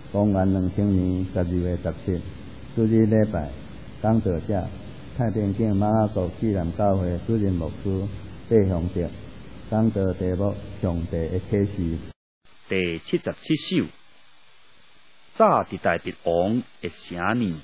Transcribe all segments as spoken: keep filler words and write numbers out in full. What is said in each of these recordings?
公元两千年十二月十七，主日礼拜，讲道者太平境马雅国纪念教会主任牧师戴雄德，讲道题目：上帝的启示。 第七十七首，早伫大地王的城年。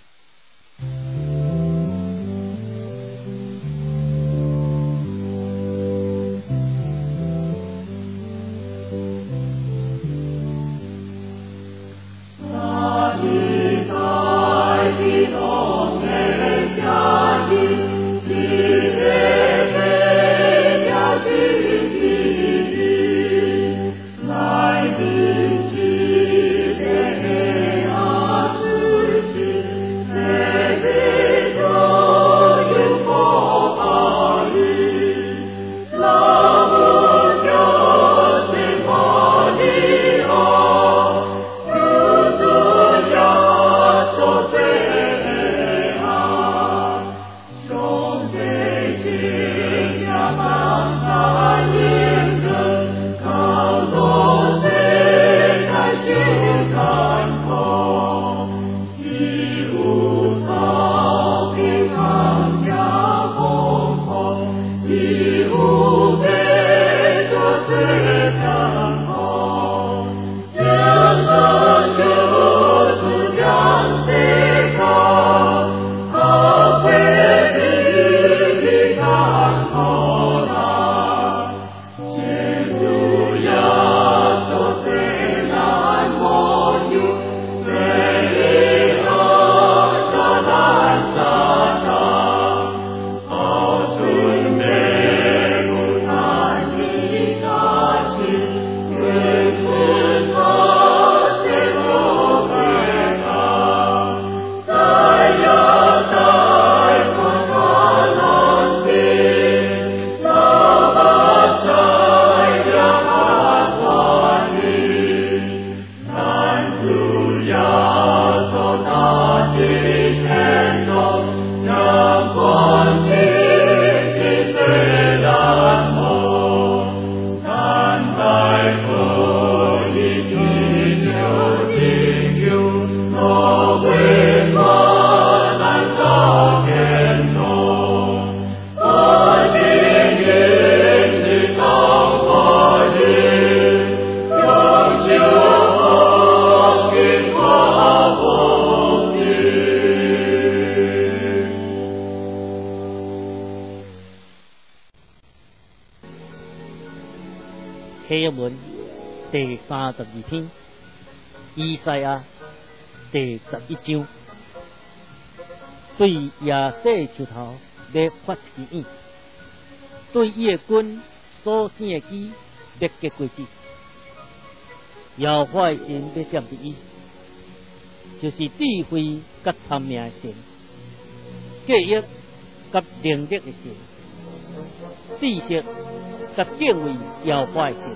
启文第三十二篇，以赛亚第十一章，对亚瑟树头要发起演，对伊的军所生的机要结果子，耶和华的神要闪伫伊，就是智慧甲聪明的神，记忆甲能力的神，知识甲敬畏耶和华的神，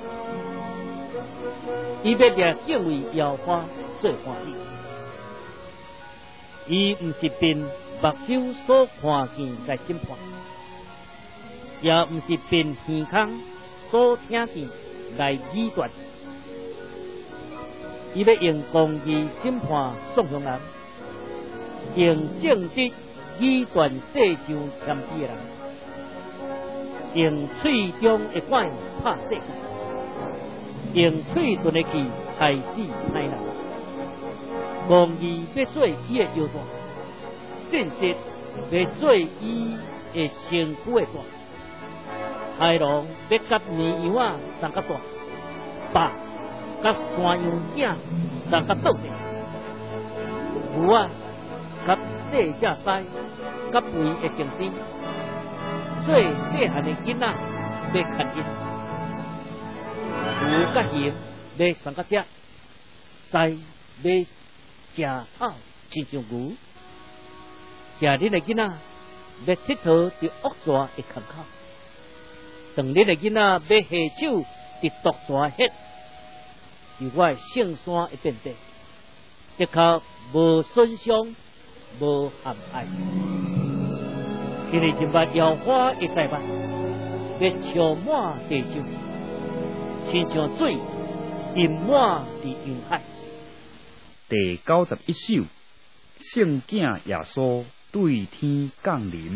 伊要掠敬畏耶和华做欢喜。伊毋是凭目睭所看见来审判，也毋是凭耳孔所听见来议断。伊要用公义审判送向人，用正直议断世上欠资的人，用喙中的管拍世界，用嘴唇的气害死歹人。公义要做伊的腰带，正直要做伊的身躯的带。豺狼要甲绵羊啊送甲大，白甲山羊囝送甲倒地，牛啊甲细只狮甲肥的精神，做细汉的囡仔要看因，牛甲熊要送甲食，狮要食草亲像牛，食恁的囡仔要佚佗伫恶蛇的坑口，当恁的囡仔要下手伫毒蛇迄，是我的圣山的遍地，一靠无损伤，无陷害。今日就把摇花的代办，要充满地上，亲像水浸满伫云海。 第九十一首，圣囝耶稣对天降临。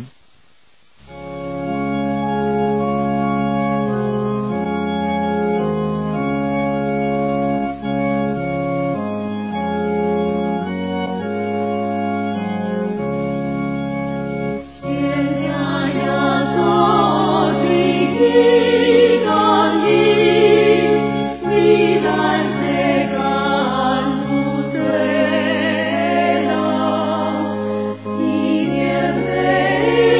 Amen.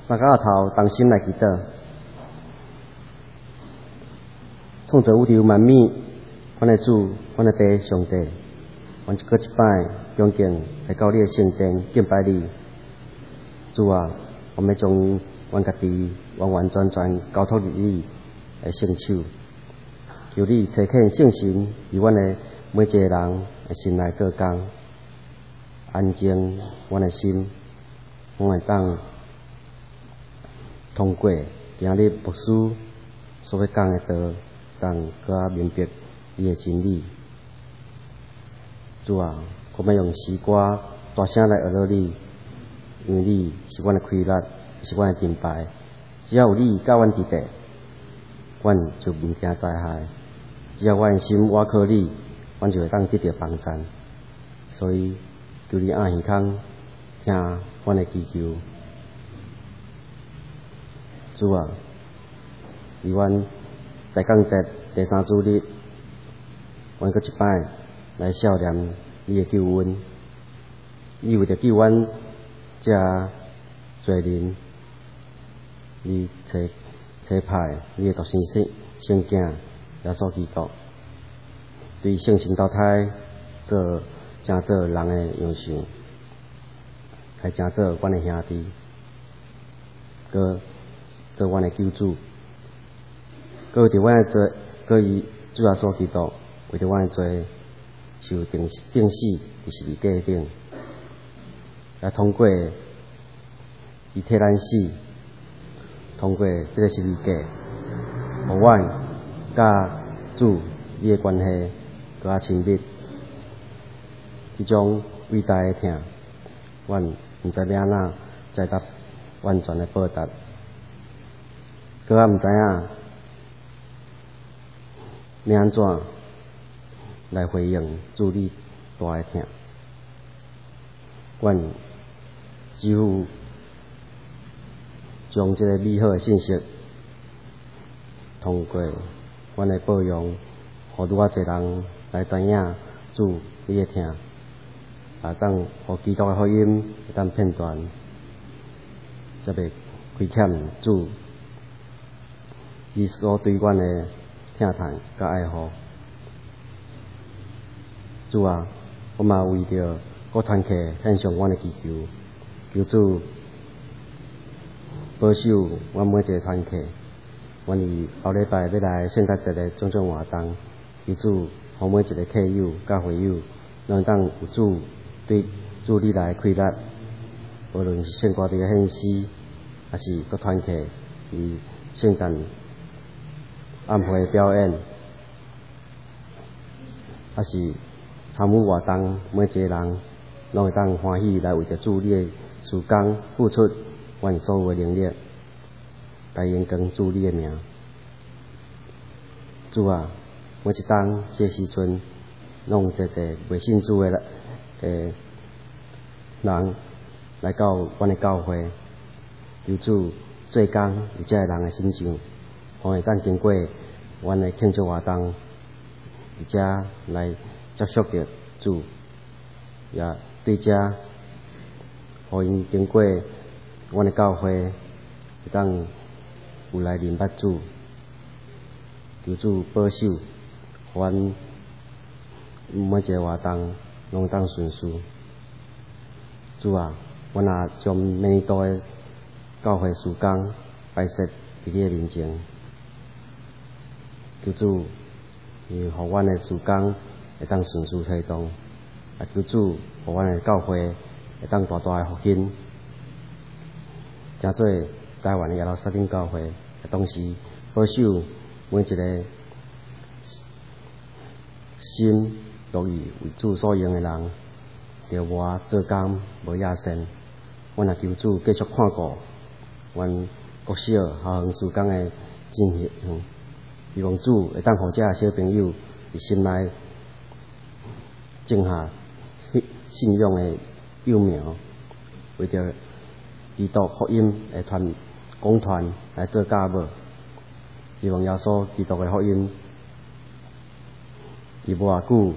三脚头同心来祈祷，创造宇宙万物，阮的主，阮的爸上帝，阮一个一摆恭敬来到你的圣殿敬拜你。主啊，我们将阮家己完完全全交托于你的圣手，求你差遣圣神与阮的每一个人的心内做工，安静阮的心，阮会当通过今日牧师所要讲的道，当更加明白你的真理。主啊，我们用诗歌大声来学乐你，因为你是阮的快乐，是阮的盾牌。只要有你甲阮伫地，阮就毋惊灾害；只要阮的心倚靠你，阮就会当得到帮助。所以求你按耳孔听阮的祈求。主啊，伫阮大降节第三主日，阮搁一摆来孝念你的救恩。你为着救阮这罪人，你差差派你的独生圣圣囝耶稣基督，对圣神投胎做正做人的样式，还正做阮的兄弟，搁做阮的救主，搁为着阮的罪，搁以主耶稣基督为着阮的罪受定定死伫十字架顶，来通过伊替咱死，通过这个十字架，互阮甲主你的关系搁较亲密。这种伟大的疼，阮毋知要安怎才得完全的报答，搁较毋知影要安怎来回应主你大的疼。阮只有将这个美好的信息，通过阮的报用，互愈啊侪人来知影主你的疼。啊，当互基督的福音会当片段，则袂亏欠主伊所对阮的疼叹甲爱护。主啊，我嘛为着各团契献上阮的祈求，求主保守阮每一个团契。阮伫后礼拜要来圣诞节的种种活动，求主互每一个客友甲会友，能当有主对主你来快乐，无论是圣歌队的献诗，还是各团契伫圣诞暗会的表演，还是参与活动，每一个人拢会当欢喜来为着主你的事工付出阮所有的能力，来荣光主你的名。主啊，每一当这时阵，拢有一个未信主的诶人来到阮的教会，求主做工有这个人的心上，互会当经过阮的庆祝活动，而且来接触着主，也对这互因经过阮的教会，会当有来明白主，求主保守，互阮每一个活动拢当顺遂。主啊，阮也将每年度的教会事工摆设伫你的面前，求主伊互阮的事工会当顺遂推动，也求主互阮的教会会当大大的复兴，诚做台湾的耶路撒冷教会，同时保守每一个心乐意为主所用的人，着我做工无野线。阮也求主继续看顾阮国小校园事工的进行，希望主会当互这小朋友伫心内种下信仰的幼苗，为着基督福音的团讲团来做教母。希望耶稣基督的福音，伊无偌久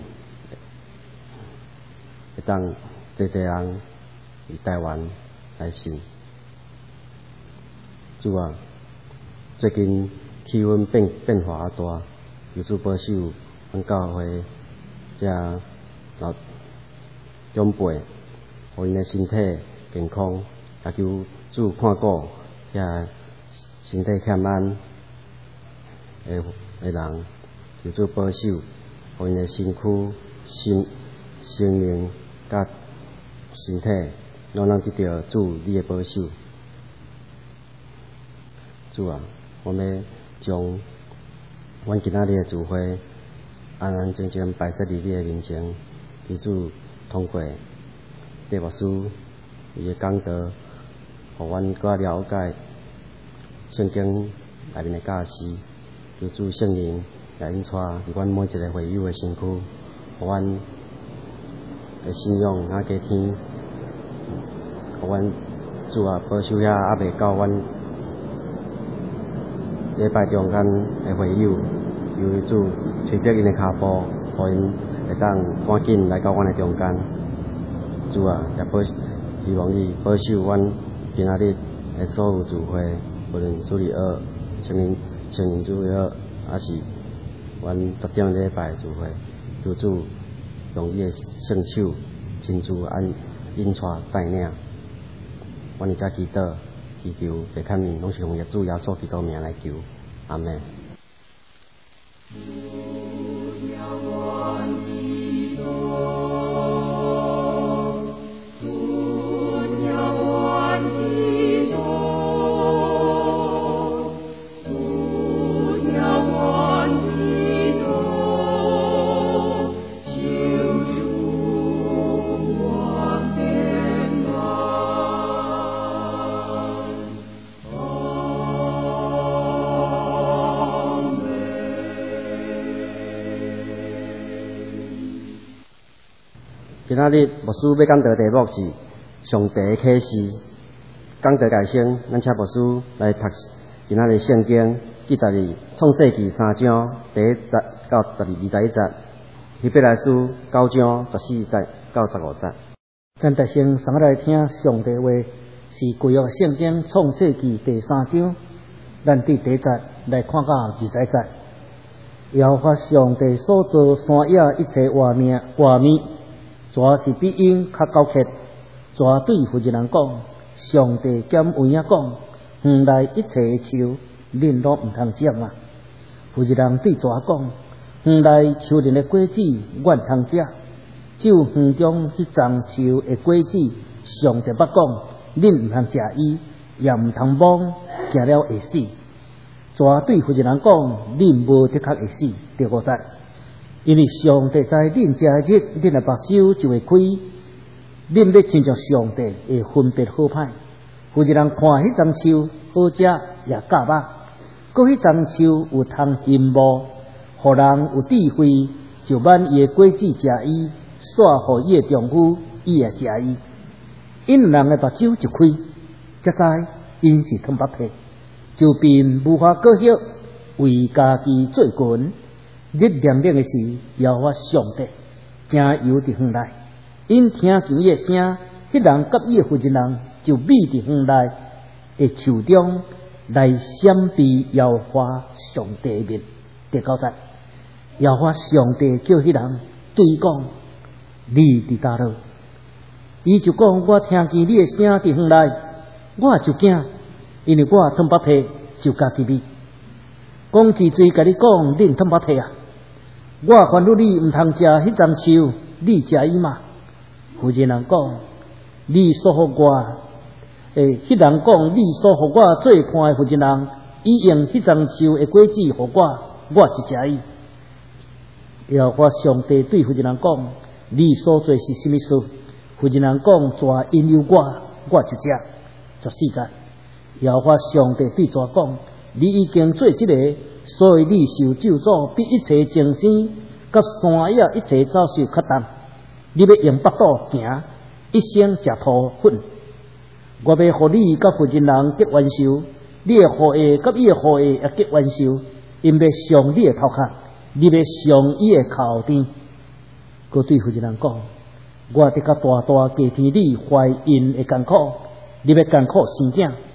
会当侪侪人伫台湾来信。 主啊，最近气温变变化啊大，求主保守阮教会遮老长辈，互因的身体健康，也求主看顾遐身体欠安的的人，求主保守，互因的身躯、心、生命甲身体，拢能得到主你的保守。主啊，我们要将阮今仔日的聚会安安静静摆设伫你的面前，求主通过地牧师伊的讲道，互阮更了解圣经内面的教示，求主圣灵来引带伫阮每一个会友的身躯，互阮的信仰啊加添，互阮主啊保守遐还袂到阮礼拜中间的会友，求主垂着因的骹步，互因会当赶紧来到阮的中间。主啊，也保希望你保守阮今仔日的所有聚会，无论主日学、清明清明主日学，还是阮十点礼拜聚会，求主用你的圣手亲自按引带带领。阮伫遮祈祷。祈求别看面，拢是用耶稣耶稣基督名来求，阿门。今仔日牧师要讲道题目是上帝的启示。讲道解释，咱请牧师来读今仔日圣经记载伫创世纪三章第一节到十二二十一节，希伯来书九章十四节到十五节。 咱大先上来听上帝话，是旧约圣经创世纪第三章，咱伫第一节来看到二十一节。耶和华上帝所造山野一切画面画面。蛇是比鹰较高洁，蛇对负责人讲：上帝兼有影讲，园内一切的树，恁拢毋通种啊。负责人对蛇讲：园内树林的果子，阮通食，只有园中迄丛树的果子，上帝捌讲，恁毋通食伊，也毋通摸，行了会死。蛇对负责人讲：恁无的确会死。第五节。因为上帝在恁食的日，恁的目睭就会开，恁要亲像上帝会分别好歹。有一人看迄丛树好食也夹肉，搁迄丛树有通欣慕，互人有智慧，就免伊的果子食伊，煞互伊的丈夫，伊也食伊。因人的目睭就开，才知因是通白体，就便无法过许为家己做群。日念念的是耶和华上帝，行游伫园内，因听见伊的声，迄人甲伊的负责人就秘伫园内的树中来闪避耶和华上帝的面。第九节，耶和华上帝叫迄人对伊讲：你伫叨落？伊就讲：我听见你的声伫园内，我就惊，因为我通白体就家己秘。讲之最甲你讲，恁通白体啊！我烦恼你毋通食迄丛树，你食伊嘛？负责人讲：你所互我，诶，迄人讲：你所互我做伴的负责人，伊用迄丛树的果子互我，我就食伊。耶和华上帝对负责人讲：你所做是甚物事？负责人讲：蛇引诱我，我就食。十四节，耶和华上帝对蛇讲：你已经做即、这个。所以你受咒诅比一切精神，甲山野一切走兽较重。你要用腹肚行，一生食土粉。我要互你甲负责人结冤仇，你的后裔甲伊的后裔也结冤仇，因要上你的头壳，你要上伊的口顶。佮对负责人讲：我得甲大大加添你怀孕的艰苦，你要艰苦生囝。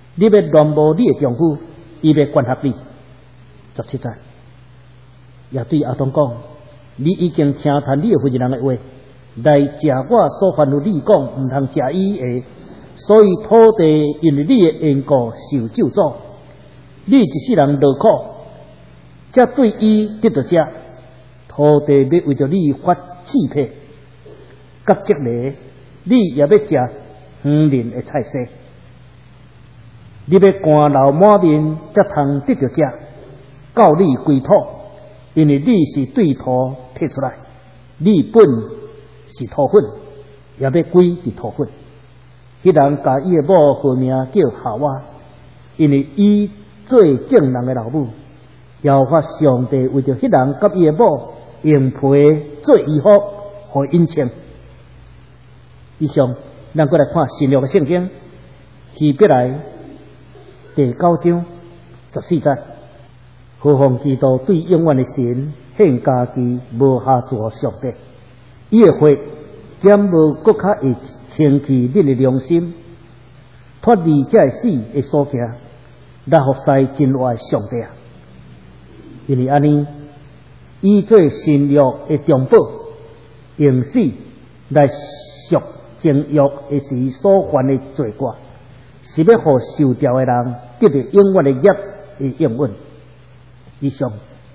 你要乱无你的丈夫，伊要管辖你。十七节，也对阿当讲：你已经听谈你的夫人的话，来食我所吩咐你讲毋通食伊的，所以土地因为你的缘故受咒诅。你一世人劳苦，才对伊得到这土地，要为着你发气魄。甲即个，你也要食园林的菜色。你要汗流满面，才通得到这，到你归土，因为你是对土摕出来，你本是土粉，也要归伫土粉。迄人甲伊的某号名叫夏娃，因为伊做正人的老母，要发上帝为着迄人甲伊的某用皮做衣服，互因穿。以上，咱过来看新约的圣经，希伯来第九章十四节。何况基督对永远的神献家己，无下作上帝，伊的血减无搁较会清去恁的良心，脱离这死的所行，来服侍真活的上帝啊！因为安尼，伊做新约的中保，用死来赎正约的时所犯的罪过，是要互受掉的人得到永远的业的应允。以上，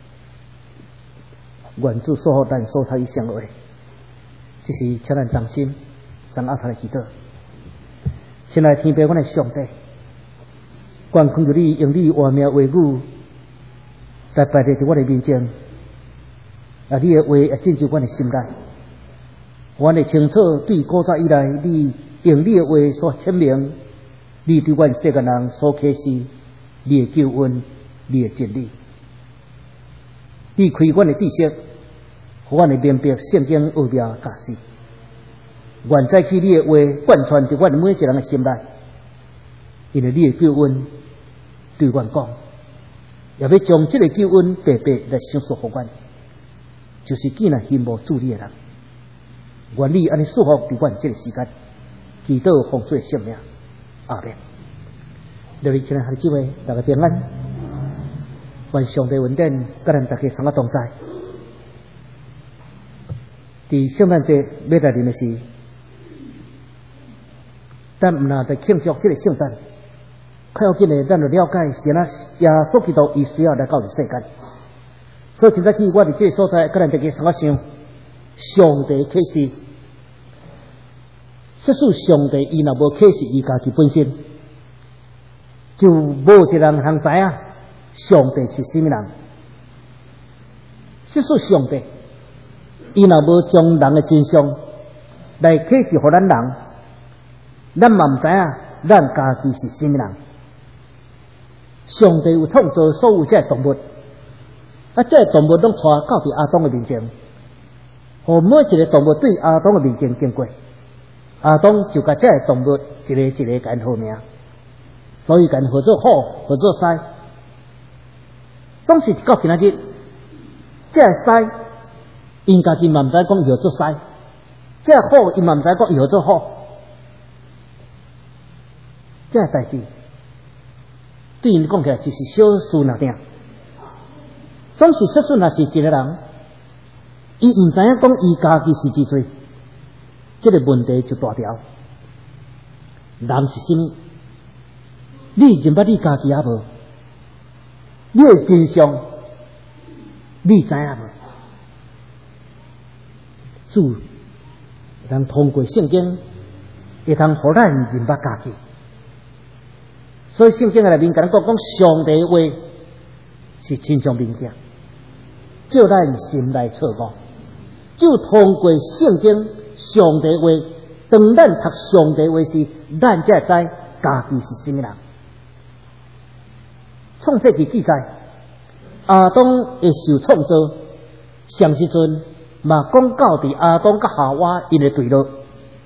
愿主所好咱所读以上的话，这是请咱当心，上阿他的祈祷。亲爱天父，阮的上帝，愿恳求你用你活命话语来摆在我的面前，啊，你的话也进入阮的心内。阮会清楚对古早以来，你用你的话所签明，你对阮世间人所启示，你的救恩，你的真理。你开阮的知识，互阮的明白圣经奥妙假实。愿再去你的话贯穿伫阮每一个人的心内，因为你的救恩对阮讲，也要将这个救恩白白来享受互阮，就是既然信无主你的人。愿你安尼祝福伫阮这个时间，祈祷奉主的圣名，阿们。各位亲爱的姊妹，大家平安。愿上帝恩典，甲咱大家相互同在。伫圣诞节要来临的时，咱毋若得庆祝这个圣诞，较要紧的，咱就了解是安怎耶稣基督伊需要来到这世间。所以今早起，我伫这个所在，甲咱大家相互想，上帝启示，即使上帝伊若无启示伊家己本身，就无一个人通知影上帝是什么人。即使上帝伊若无将人的真相来启示互咱人，咱嘛毋知影咱家己是什么人。上帝有创造所有这动物，啊，这动物拢带到伫阿当的面前，互每一个动物对阿当的面前经过，阿当就甲这动物一个一个甲因号名，所以甲因号做好，号做歹。总是到今仔日，这歹，因家己嘛毋知讲伊号做歹；这好，伊嘛毋知讲伊号做好。这代志对因讲起来就是小事那点。总是说说若是一个人，伊毋知影讲伊家己是几罪，这个问题就大条。人是什么？你认捌你家己也无？你的真相，你知影无？主能通过圣经，会通互咱认捌家己。所以圣经内面甲咱讲讲，上帝的话是真相明镜，照咱心内测过。就通过圣经，上帝的话，当咱读上帝的话时，咱才会知家己是什么人。创世纪记载，阿当会受创造，上时阵嘛讲到伫阿当甲夏娃因的对立。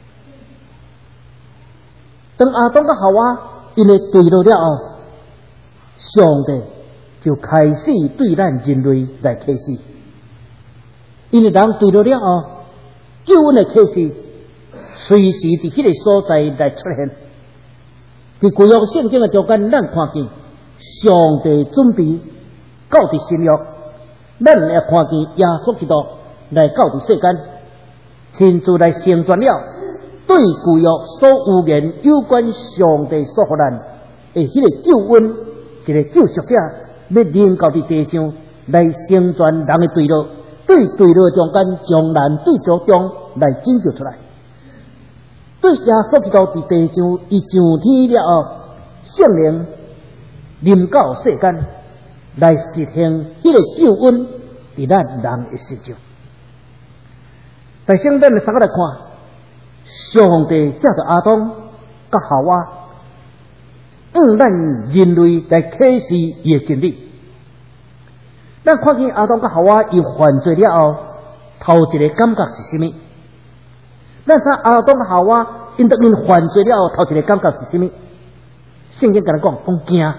当阿当甲夏娃因的对立了后，上帝就开始对咱人类来启示。因为人对立了后，救恩的启示随时伫迄个所在来出现。 在旧约圣经的中间，咱看见上帝准备到伫新约，咱也看见耶稣基督来到伫世间，亲自来成全了对旧约所有言有关上帝所给咱的迄个救恩，一个救赎者要临到伫地上来成全人的罪恶，对罪恶中间将咱对着中来拯救出来。对耶稣基督伫地上，伊上天了后，圣灵临到世间，来实行迄个救恩伫咱人的身上。但是咱们三个来看，上帝借着亚当甲夏娃，让咱人类来启示伊的真理。咱看见亚当甲夏娃伊犯罪了后，头一个感觉是什么？咱知亚当甲夏娃因得因犯罪了后，头一个感觉是什么？圣经跟咱讲，讲惊，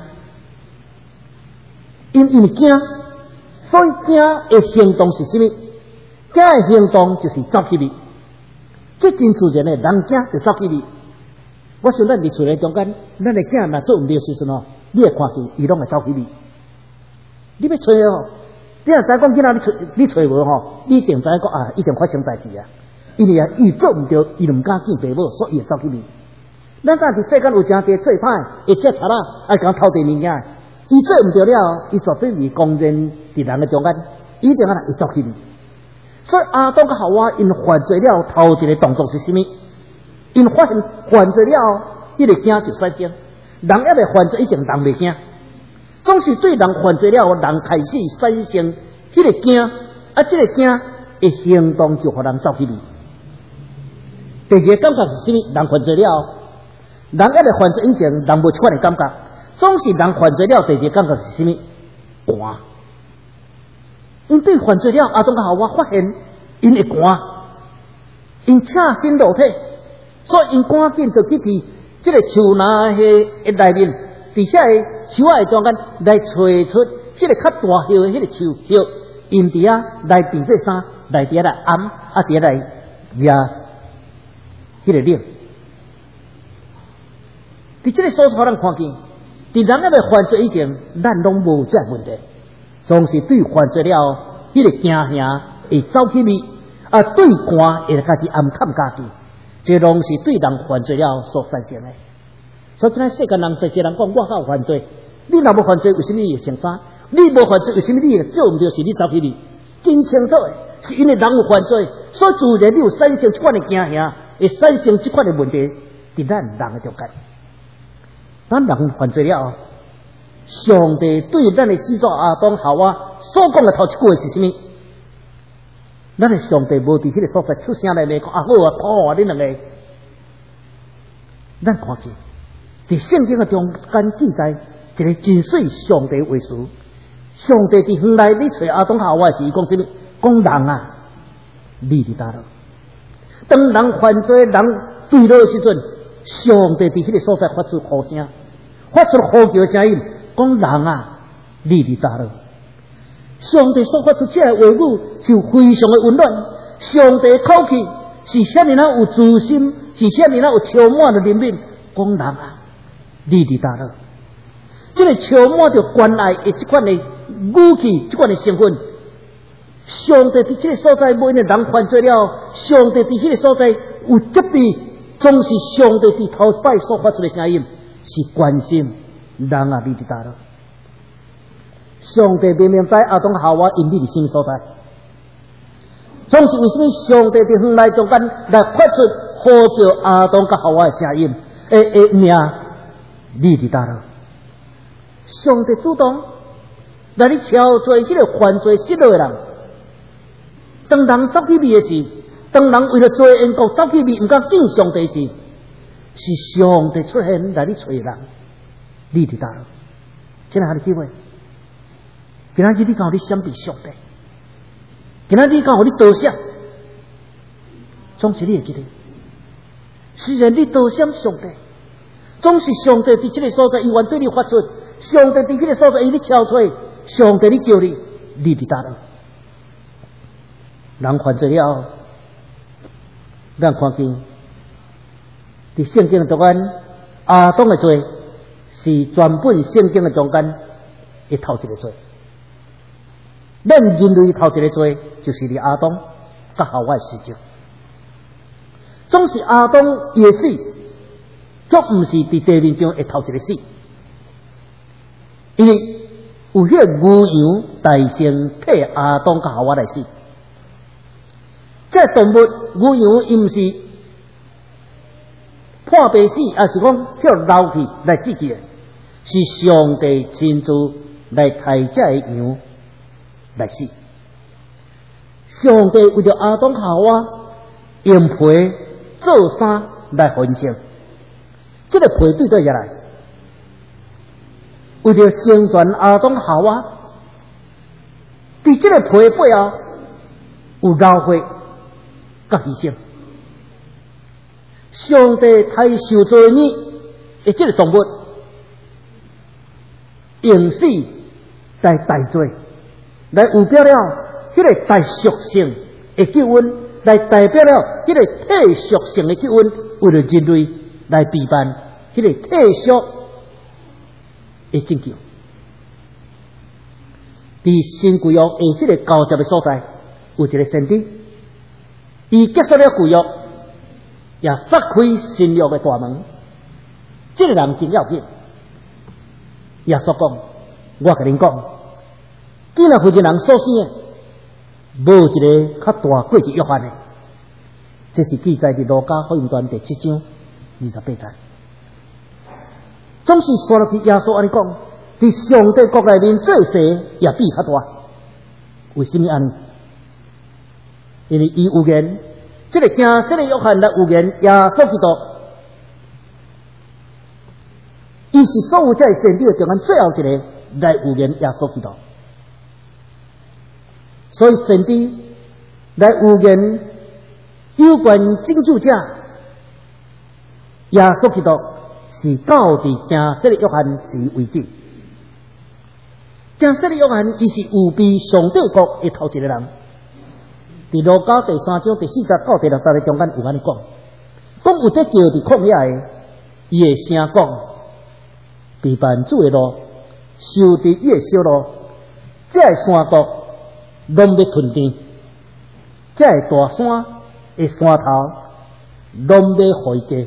因因为惊，所以惊的行动是什么？惊的行动就是走起去。这真自然的，人惊就走起去。我想咱伫厝内中间，咱的囝若做毋对时阵哦，你会看见伊拢会走起去。你要找哦，你若知讲囡仔你找你找无吼，你一定知讲啊，一定发生代志啊。因为啊，伊做毋对，伊就毋敢见爸母，所以会走起去。咱早伫世间有诚侪做歹，会劫贼啦，爱讲偷地物件，伊做毋对了，伊绝对是公然伫人的中间，一定啊会走起去。所以亚当甲夏娃因犯罪了，头一个动作是什么？因发现犯罪了，迄、那个惊就使惊。人还未犯罪以前，人袂惊，总是对人犯罪了，人开始产生迄个惊，啊，这个惊的行动就互人走起去。第二个感觉是什么？人犯罪了，人还未犯罪以前，人无这款的感觉，总是人犯罪了，第二个感觉是什么？寒。因对犯罪了，亚当甲夏娃发现因会寒，因赤身裸体，所以因赶紧就去去这个树林的内面，伫遐个树仔中间来找出这个较大叶的迄个树叶，因伫遐来变做衫，来伫遐来暗，啊伫遐来压迄个领。伫这个所处，咱看见，伫人还未犯罪以前，咱拢无这问题。总是对犯罪了，迄、那个惊吓会走起去，啊，对寒会家己暗砍家己，这拢是对人犯罪了所产生的。所以，今世间人侪一人讲，我较有犯罪，你若无犯罪，为什么你会穿衫？你无犯罪，为什么你会做毋对？是你走起去，真清楚的，是因为人有犯罪，所以自然你有产生这款的惊吓，会产生这款的问题，伫咱人的中间。咱人犯罪了。上帝对咱的始祖亚当夏娃所讲的头一句话是什么？咱的上帝无伫迄个所在出声来骂讲啊好啊讨啊恁两个。咱看见伫圣经的中间记载一个真水上帝话术。上帝伫园内你找亚当夏娃时，伊讲什么？讲人啊，你伫叨落？当人犯罪、人对落的时阵，上帝伫迄个所在发出呼声，发出呼叫声音。讲人啊，你伫叨落？上帝所发出这个话语是非常的温暖。上帝的口气是遐尼啊有自信，是遐尼啊有充满着怜悯。讲人啊，你伫叨落？这个充满着关爱的这款的语气，这款的成分。上帝伫这个所在，无因为人犯罪了，上帝伫迄个所在有责备，总是上帝伫头摆所发出的声音是关心。人啊，你伫叨落？上帝明明知亚当夏娃因你伫什么所在，总是为什么上帝伫园内中间来发出呼叫亚当甲夏娃的声音？诶诶，命，你伫叨落？上帝主动来你敲做迄个犯罪失落的人，当人走起味的时，当人为了做缘故走起味，毋敢敬上帝时，是上帝出现来你找人。你伫叨落？亲爱的姊妹，今仔日你讲你闪避上帝，今仔日你讲你道歉，总是你会记得。虽然你道歉上帝，总是上帝伫这个所在，伊愿对你发出，上帝伫这个所在，伊你敲出，上帝你叫你，你伫叨落？人犯罪了，咱看见伫圣经中间。 亚当的罪是全本圣经的中间的头一个罪。咱人类头一个罪就是伫亚当甲夏娃的时阵，总是亚当伊会死，却毋是伫地面上的头一个死，因为有迄个牛羊大先替亚当甲夏娃来死。这动物牛羊伊毋是破病死，也是讲叫老去来死去的，是上帝亲自来替这个羊来死。上帝为着亚当夏娃用皮做衫来分清，这个皮对对下来，为着成全亚当夏娃，伫这个皮背后有劳血甲牺牲。上帝替受罪孽的这个动物，用死来代罪，来有表了迄个代属性的救恩，来代表了迄个替属性的救恩，为了人类来避办迄个替属的拯救。伫新旧约的这个交接的所在，有一个先知，伊结束了旧约，也撒开新约的大门。这个人真要紧。耶稣讲：“我甲恁讲，既然负责人所生的，无一个较大过去约翰的。”这是记载伫路加福音段第七章二十八节。总是说落去，耶稣安尼讲，伫上帝国内面做事也比较大。为什么安尼？因为伊有言，这个惊死的约翰来有言耶稣基督。伊是所有这先知中间最后一个来预言耶稣基督，所以先知来预言有关拯救者耶稣基督是到伫行色的约翰时为止。行色的约翰伊是有比上帝国的头一个人，伫路加第三章第四十到第六十的中间有安尼讲，讲有得叫伫旷野的，伊的声讲。避办主的路，修伫伊的小路，这个山谷拢要吞掉，这个大山的山头拢要回家，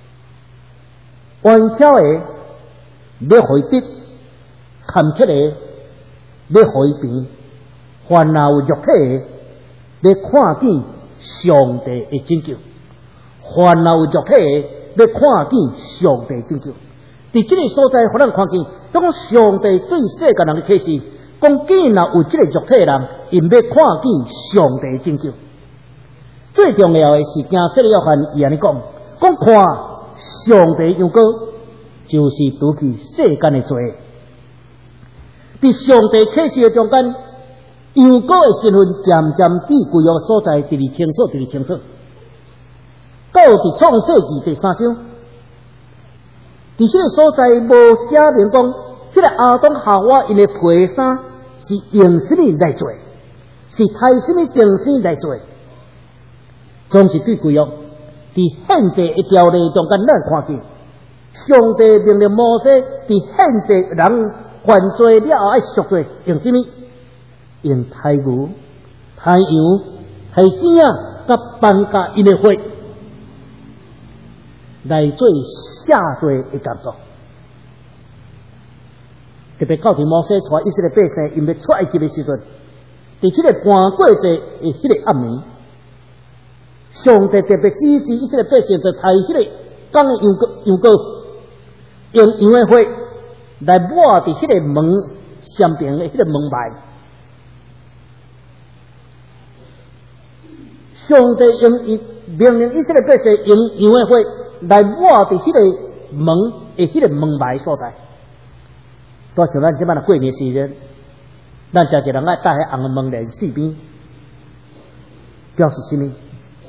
弯巧的要回直，坎坷的要回平，凡若有肉体的要看见上帝的拯救，凡若有肉体的要看见上帝的拯救。伫这个所在，互咱看见，当上帝对世界人的启示，讲既然有这个肉体的人，因要看见上帝的拯救。最重要的是，行色的约翰伊安尼讲，讲看上帝羊羔，就是除去世间的罪。伫上帝启示的中间，羊羔的身份渐渐伫规约所在，直直清楚，直直清楚。到伫创世纪第三章。伫这个所在无写明讲，这个亚当夏娃因的皮衫是用什么来做，是替什么精神来做，总是对规约。伫现在一条例中间，咱看见上帝命令摩西，伫现在人犯罪了后爱赎罪，用什么？用胎牛、胎羊、胎子啊，甲放假因的血。来做下罪的工作，特别到伫摩西带以色列百姓因要出埃及的时阵，伫这个半过节的迄个暗暝，上帝特别指示以色列百姓就抬迄个讲的羊羔，羊羔用羊的血来抹伫迄个门上边的迄个门牌。上帝用命令以色列百姓用羊的血。来抹伫迄个门的迄个门牌所在，多像咱即摆的过年时阵，咱诚侪人爱带迄红的门帘四边，表示什么？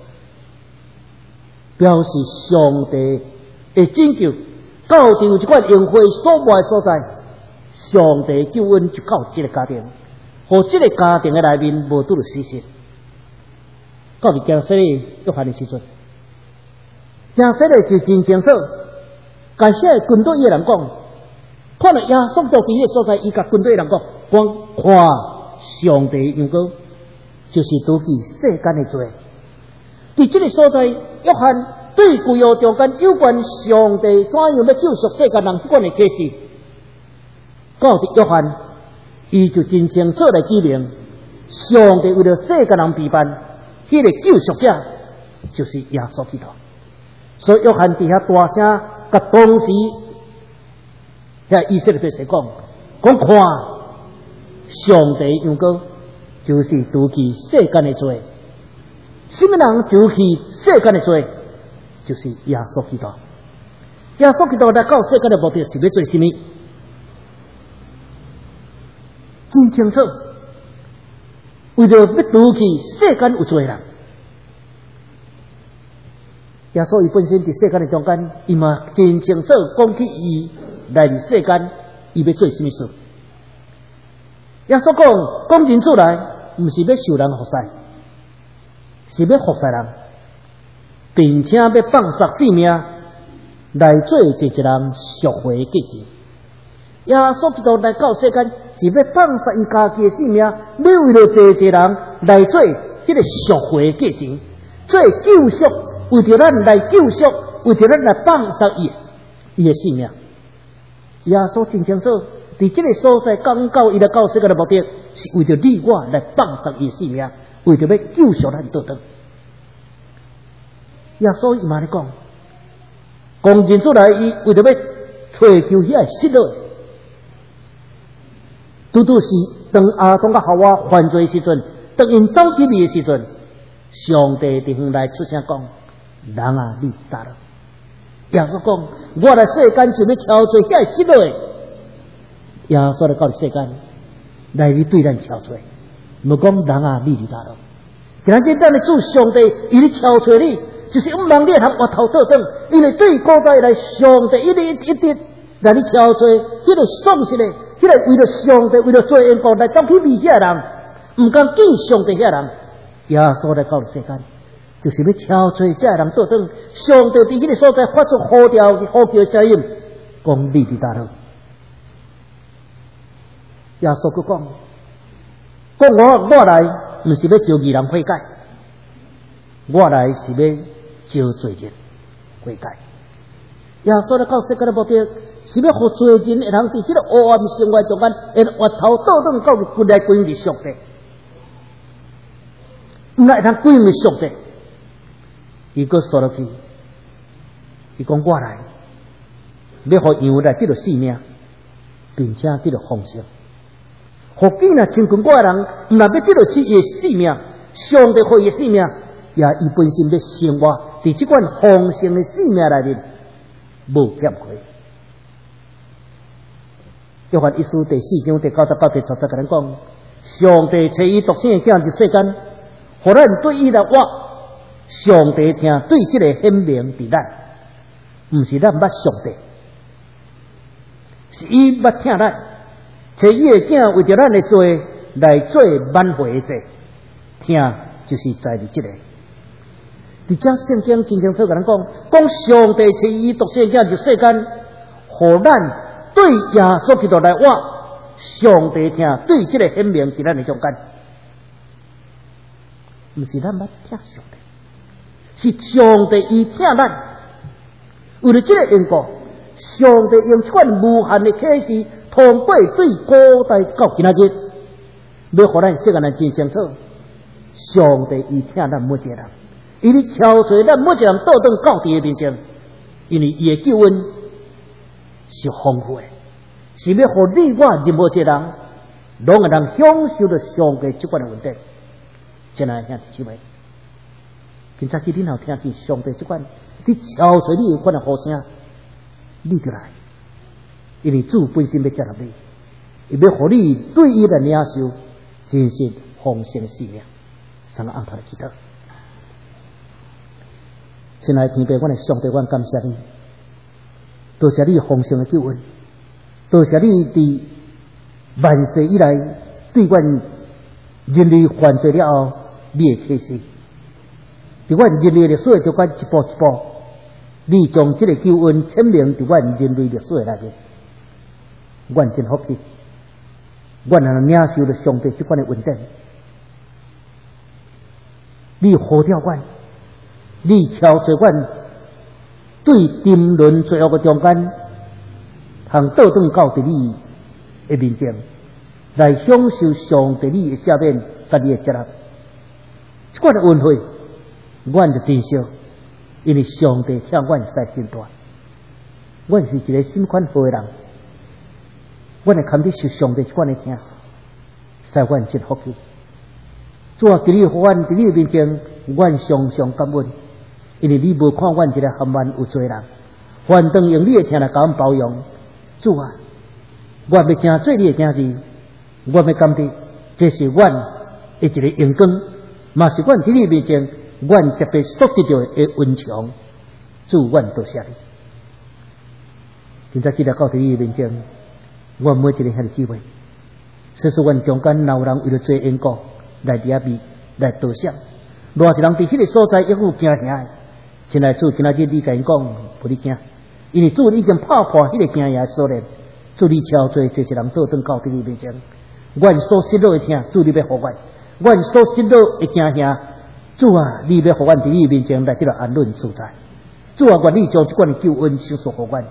表示上帝的拯救，到底有一款用血所抹的所在，上帝救恩就到这个家庭，和这个家庭的内面无拄着死神，到伫行色的约翰的时阵。正说的就真清楚， 甲遐个军队的人讲，看到耶稣到伫迄所在，伊甲军队的人讲，讲看上帝样个，就是拄起世间的罪。伫即个所在，约翰对旧约中间有关上帝怎样要救赎世间人不管的启示，到伫约翰，伊就真清楚来指明，上帝为了世间人陪伴，迄、那个救赎者就是耶稣基督。所以约翰伫遐大声，甲当时遐以色列百姓讲，讲看上帝样个，就是拄起世间的罪。什么人就去世间的罪，就是耶稣基督。耶稣基督来到世间的目的是要做什么？真清楚，为了要拄起世间有罪人。耶稣伊本身伫世间的中间，伊嘛真清楚讲起伊来伫世间，伊要做什么事。耶稣讲，讲人出来，毋是要受人服侍。是要服侍人，并且要放杀性命来做一一人赎回结局。耶稣基督来到世间，是要放杀伊家己的性命，要为了一一人来做迄个赎回结局，做救赎，为着咱来救赎，为着咱来放杀伊伊的性命。耶稣真清楚，伫即个所在讲到伊来到世界的目的，是为着你我来放杀伊的性命。为着要救赎咱倒转，耶稣伊嘛咧讲，讲认出来，伊为着要找求遐失落，拄拄是当阿当甲夏娃犯罪时阵，当因走起味的时阵，上帝伫远来出声讲：人啊，你答了。耶稣讲：我来世间就要敲碎遐失落的。耶稣来到世间，来去对咱敲碎。无讲人啊，你伫叨咯？今日咱的主上帝，伊咧敲找你，就是毋望你通活头倒转，因为对古早来上帝一直一直来你敲找，迄个丧失的，迄个为了上帝为了做缘故来走去味遐人，毋敢见上帝遐人，耶稣来到世间，就是要敲找这人倒转。上帝伫迄个所在发出呼调呼叫声音，讲你伫叨咯？耶稣佫讲。讲我我来，毋是要招义人悔改，我来是要招罪人悔改。耶稣来到世界的目的，是要互罪人会通伫迄个黑暗生活中间，会活头倒转到归来归于上帝，毋来会通归于上帝。伊佫说落去，伊讲我来，要互羊来得到性命，并且得到丰盛。互见啊，亲近我的人，毋但要得到自己的性命，上帝互伊的性命，也伊本身要生活伫即款丰盛的性命内面，无欠亏。约翰一书第四章第九十九、第十十甲咱讲，上帝找伊独生的囝入世间，互咱对伊来活。上帝听对即个显明伫咱，毋是咱捌上帝，是伊捌听咱。找伊的囝为着咱的罪来做挽回的罪，听就是在伫即个。伫遮圣经真清楚甲咱讲，讲上帝找伊独生囝入世间，互咱对耶稣基督来活，上帝听对即个显明伫咱的中间，毋是咱捌听上帝，是上帝伊听咱。为了即个缘故，上帝用这款无限的启示。通过对古代到今仔日，要互咱世间人真清楚，上帝伊听咱每一个人，伊咧敲找咱每一个人倒转到底的面前，因为伊的救恩是丰富的，是要互你我任何一个人，拢会能享受到上帝这款的恩典。亲爱的兄弟姊妹，今早起恁后听见上帝这款伫敲找你的款的呼声，你就来。因为主本身要接纳你，伊要互你对伊来领受真实丰盛的生命。三个安排的祈祷，亲爱的天父，阮的上帝，阮感谢你，多谢你丰盛的救恩，多谢你伫万世以来对阮人类犯罪了后，你的启示，伫阮人类的历史中间一步一步， 你将这个救恩签名伫阮人类历史内面，阮真福气，阮能领受着上帝这款的恩典。你呼召阮，你敲做阮对沉沦罪恶的中间，通倒转到伫你的面前，来享受上帝你的赦免，甲你的接纳。这款的恩惠，阮就珍惜，因为上帝向阮实在真大。阮是一个心宽好的人，阮会堪得受上帝这款的听，使阮真福气。主啊，今日互阮伫你面前，阮常常感恩，因为你无看阮一个含冤有罪人，反当用你的听来甲阮包容。主啊，阮要正做你的囝儿，阮要感得，这是阮的一个荣光，嘛是阮伫你面前，阮特别所得到的恩宠。主，阮多谢你。今早记得到伫你面前，阮每一个遐个机会，说说阮中间哪有人为了做因果来伫遐面来道谢，偌一人伫迄个所在一副惊吓的，亲爱主，今仔日你甲因讲，不你惊，因为主已经拍破迄个惊吓的锁链，主你超做这一人倒转到伫你面前，阮所失落的听，主你要互阮，阮所失落的惊吓，主啊，你要互阮伫你面前来得到安稳自在。主啊，愿你将这款的救恩享受互阮。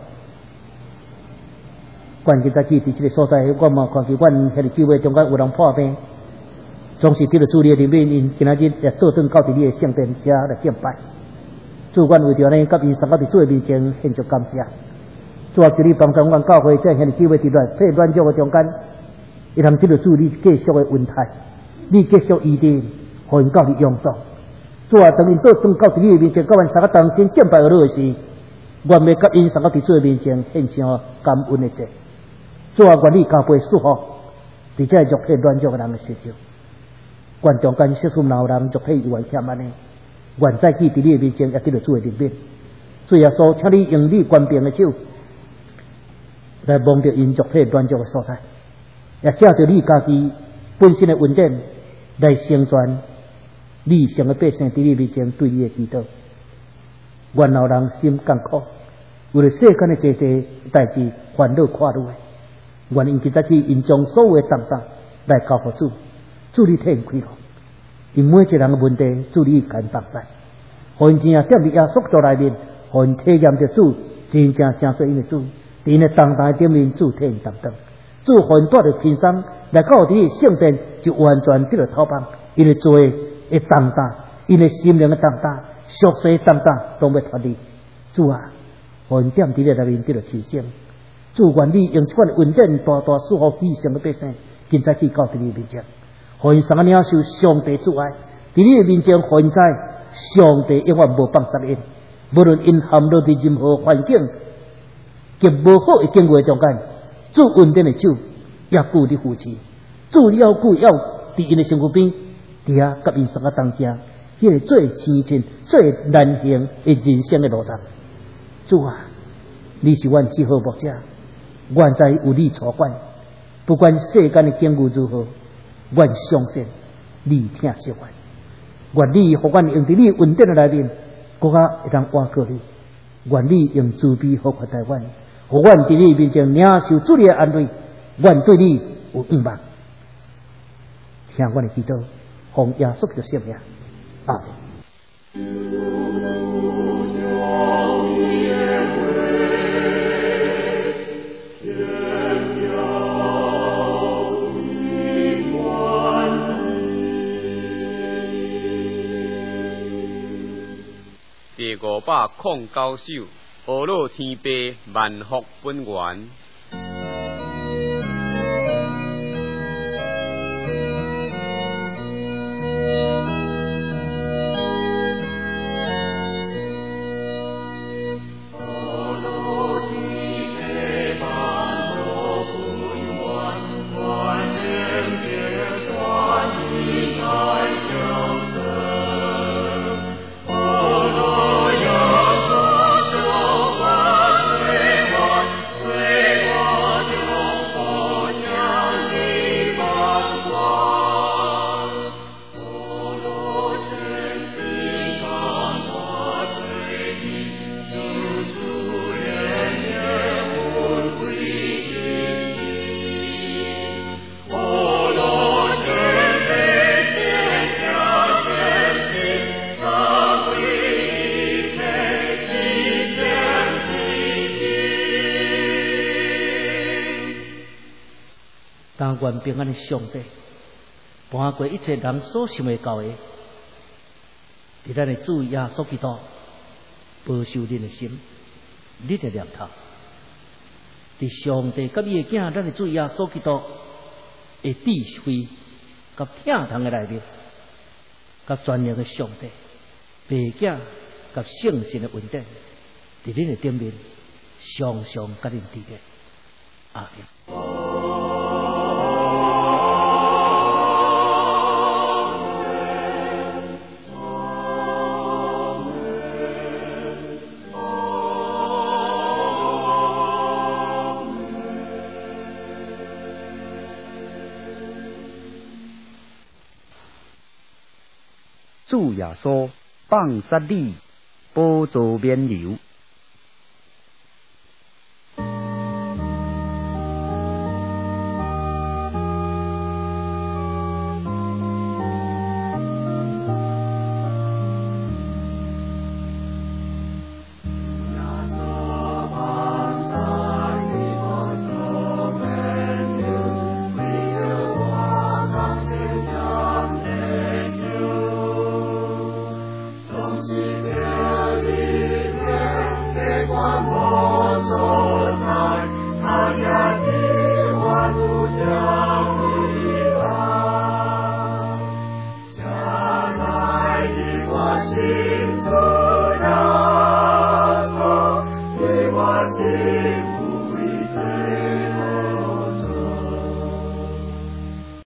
阮今早去伫这个所在，我嘛看见阮迄个聚会中间有人破病，总是得到主你的怜悯，因今仔日也倒转到伫你的圣殿遮来敬拜。主，阮为着呢，甲因三个伫主的面前献上感谢。主啊，求你帮助阮教会，这样迄个聚会伫来配软弱的中间，会通得到主你继续的恩待，你继续医治，互因到你用助。主啊，当因倒转到伫你的面前，甲阮三个同心敬拜而落时，阮要甲因三个伫主的面前献上感恩的祭。主啊，愿你加倍赐福，伫这肉体软弱的人的时阵，愿中间少数哪有人肉体以外欠安尼，愿再去伫你的面前也得到主的怜悯。主耶稣，请你用你权柄的手来摸着因肉体软弱的所在，也借着你家己本身的恩典来成全你上的百姓伫你面前对你的祈祷。愿有人心艰苦，为了世间的这些代志烦恼跨入的。愿因今早起因将所有的担当来交付主，主你替因开路，因每一个人的问题，主你甲因帮助，互因真正踮伫耶稣基督内面，互因体验着主真正正做因的主，伫因的重大顶面，主替因担当，主互因带着轻松来到伫圣殿，就完全得到讨帮，因的罪的重担，因的心灵的重担，俗世的重担，都要脱离。主啊，互因踮伫咧内面得到提升。主，愿你用这款的恩典大大赐福地上的百姓，今早去到伫你面前，互因三个领受上帝主爱，伫你的面前，互因知上帝永远无放弃因，无论因陷落伫任何环境及无好的经过中间，主恩典的手也顾你扶持，主你要顾要伫因的身躯边，伫遐甲因三个同行，迄个最亲近、最难行的人生的路程。主啊，你是阮至好牧者。愿在有你操管，不管世间的境遇如何，愿相信你听惜阮。愿你互阮用伫你恩典的内面，更加会当换过你。愿你用慈悲好款待阮，互阮伫你面前领受主你的安慰。愿对你有愿望，听阮的祈祷，奉耶稣的圣名，阿门。 第五百零九首，阿罗天父万福本源。 Way 但愿平安的上帝，搬过一切人所想会到的，伫咱的主耶稣基督保守恁的心，恁的念头，伫上帝甲伊的囝，咱的主耶稣基督的智慧甲疼痛的内面，甲专业的上帝、爸囝甲圣神的稳定，伫恁的顶面，常常甲恁伫个。阿门。 主耶稣放杀你，保助免流。